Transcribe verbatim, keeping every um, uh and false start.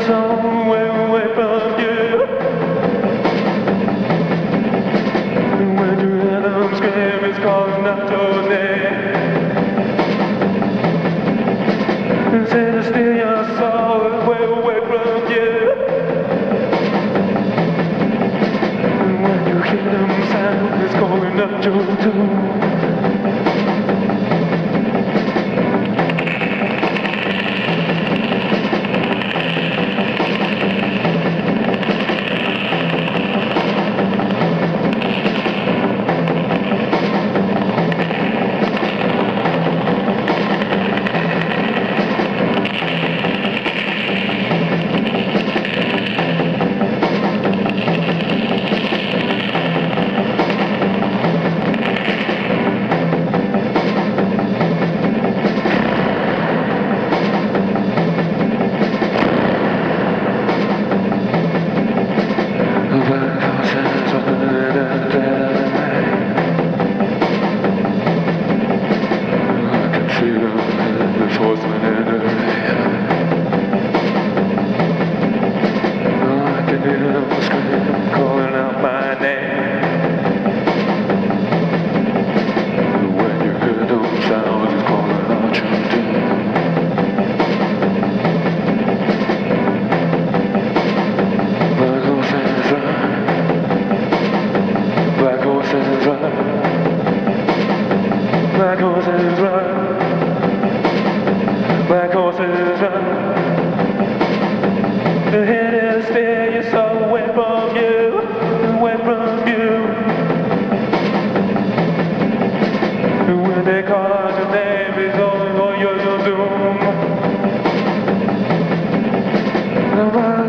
soul way away from you. And when your rhythm scream is calling out your name, and say to steal your soul way away from you. And when you hear them sound is calling out your doom. Calling out my name. When you hear those sounds, it's calling out your doom. Black horses run, black horses run, black horses run, black horses run. The head is there, your soul away from you, away from you. And when they call out your name, it's only for your doom.